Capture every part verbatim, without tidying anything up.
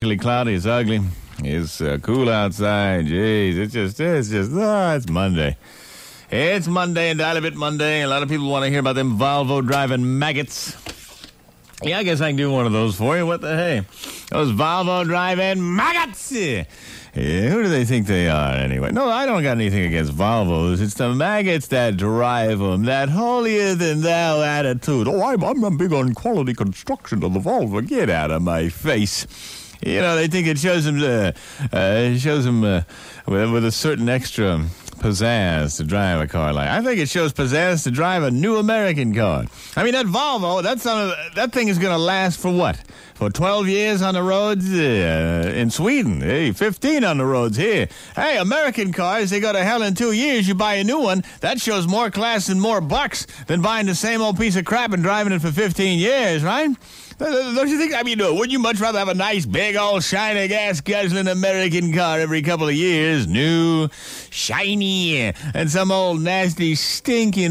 partly cloudy. It's ugly. It's uh, cool outside. Jeez, it's just, it's just, ah, it's Monday. It's Monday and Dial a Bit Monday. A lot of people want to hear about them Volvo driving maggots. Yeah, I guess I can do one of those for you. What the hey? Those Volvo driving maggots. Yeah, who do they think they are anyway? No, I don't got anything against Volvos. It's the maggots that drive them. That holier-than-thou attitude. Oh, I'm, I'm big on quality construction of the Volvo. Get out of my face. You know, they think it shows them, uh, uh, it shows them uh, with, with a certain extra pizzazz to drive a car like. I think it shows pizzazz to drive a new American car. I mean, that Volvo, that's on a, that thing is going to last for what? For twelve years on the roads uh, in Sweden. Hey, fifteen on the roads here. Hey, American cars, they go to hell in two years. You buy a new one. That shows more class and more bucks than buying the same old piece of crap and driving it for fifteen years, right? Don't you think? I mean, wouldn't you much rather have a nice, big, old, shiny, gas-guzzling American car every couple of years? New, shiny, and some old, nasty, stinking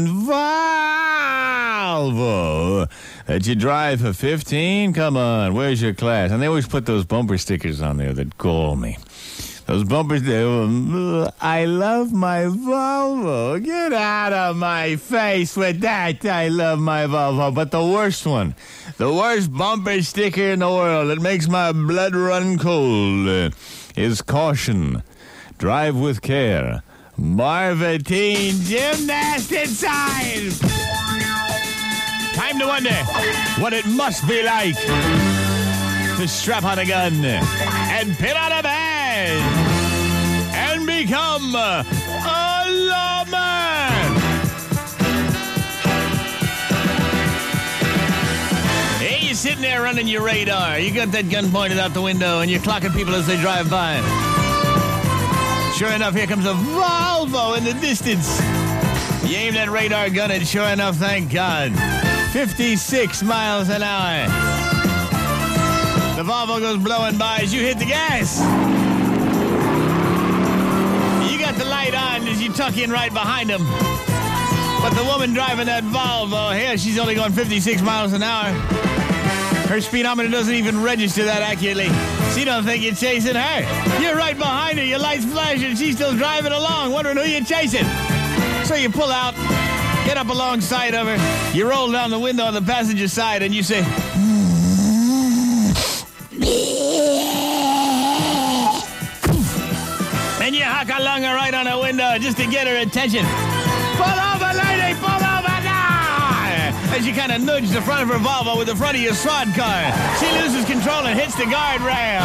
Volvo that you drive for fifteen? Come on, where's your class? And they always put those bumper stickers on there that gall me. Those bumpers, they were, I love my Volvo. Get out of my face with that. I love my Volvo. But the worst one, the worst bumper sticker in the world that makes my blood run cold uh, is caution. Drive with care. Marvatine Gymnast inside. Time to wonder what it must be like to strap on a gun and pin on a band and become a lawman. Hey, you're sitting there running your radar. You got that gun pointed out the window and you're clocking people as they drive by. Sure enough, here comes a Volvo in the distance. You aim that radar gun and sure enough, thank God, fifty-six miles an hour. The Volvo goes blowing by as you hit the gas. You got the light on as you tuck in right behind him. But the woman driving that Volvo here, she's only going fifty-six miles an hour. Her speedometer doesn't even register that accurately. She don't think you're chasing her. You're right behind her, your lights flashing, she's still driving along, wondering who you're chasing. So you pull out, get up alongside of her, you roll down the window on the passenger side, and you say, and you huck a lunger right on her window just to get her attention. Pull over, lady, pull over now! As you kind of nudge the front of her Volvo with the front of your squad car. She loses control and hits the guardrail.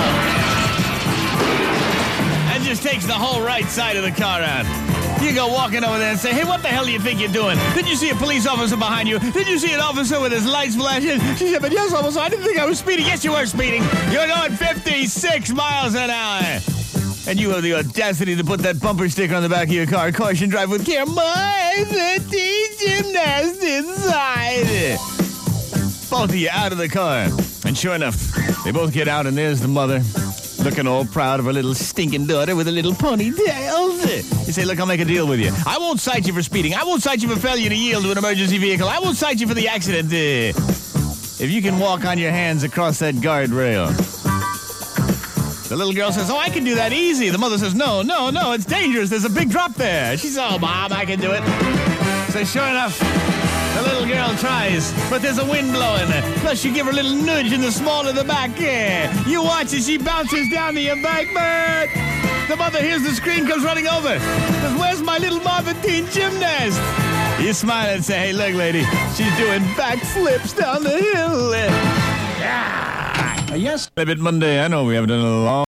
And just takes the whole right side of the car out. You go walking over there and say, hey, what the hell do you think you're doing? Did you see a police officer behind you? Did you see an officer with his lights flashing? She said, but yes, officer, I didn't think I was speeding. Yes, you were speeding. You're going fifty-six miles an hour. And you have the audacity to put that bumper sticker on the back of your car. Caution, drive with care. My fifty gymnast inside. Both of you out of the car. And sure enough, they both get out, and there's the mother, looking all proud of her little stinking daughter with a little ponytail. You say, look, I'll make a deal with you. I won't cite you for speeding. I won't cite you for failure to yield to an emergency vehicle. I won't cite you for the accident. Uh, if you can walk on your hands across that guardrail. The little girl says, oh, I can do that easy. The mother says, no, no, no, it's dangerous. There's a big drop there. She says, oh, Mom, I can do it. So sure enough, the little girl tries, but there's a wind blowing. Plus, you give her a little nudge in the small of the back. Yeah. You watch as she bounces down the embankment. The mother hears the scream, comes running over. Says, where's my little Marvatine Gymnast? You smile and say, hey, look, lady, she's doing backflips down the hill. Yeah. Yes. A bit Monday. I know we haven't done it in a long